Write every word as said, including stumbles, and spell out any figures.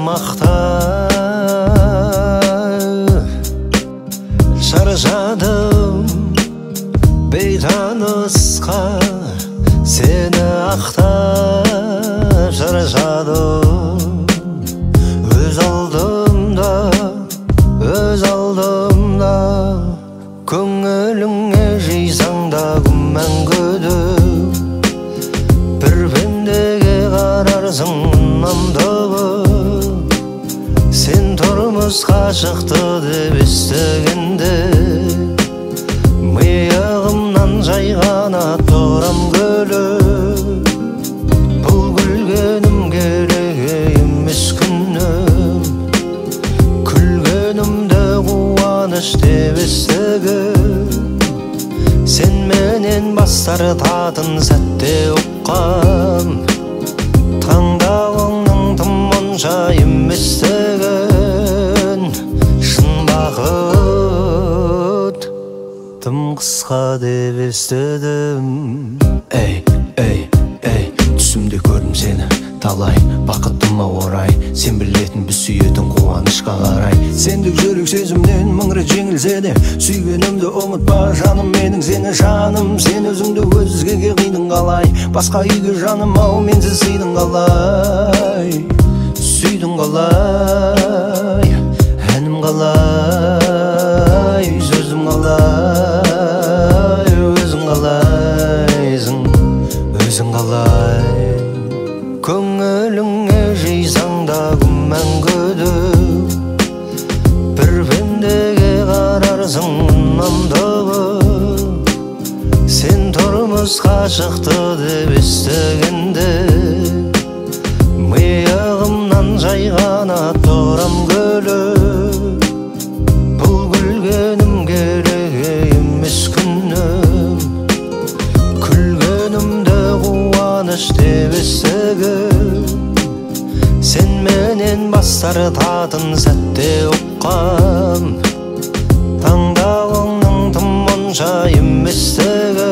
мақта шаршадым бейтанысқа сені ақтап шаршадым өз алдымда өз алдымда көңіліңе жисаң да күмән күдік бір пендеге қарарсың намдығы сен тұрмысқа шықты деп естігенде миығымнан жайғана тұрам күліп бұл күлгенім керек емес күнім күлгенімді қуаныш деп естігіп сен менен бас тартатын сәтте ұққам таңдауыңның тым онша еместігін шын бақыт тым қысқа деп естідім. Эй, эй, эй, түсімде көрдім сені талай бақыттыма орай сен білетін біз сүйетін қуанышқа қарай сендік жүрек сезімнен мың рет жеңілсе де сүйгенімді ұмытпа жаным менің сені жаным сен өзіңді өзгеге қидың қалай басқа үйге жаным ау менсіз сыйдың қалай сүйдің қалай әнім қалай сөзім қалай өзің қалайсың өзің қалай көңіліңе жисаң да күмән күдік бір пендеге қарарсың намдығы сен тұрмысқа шықты деп естігенде миығымнан жайғана тұрам күліп бұл күлгенім керек емес күнім күлгенімді қуаныш деп естігіп сен менен бас тартатын сәтте ұққам таңдауыңның тым онша еместігін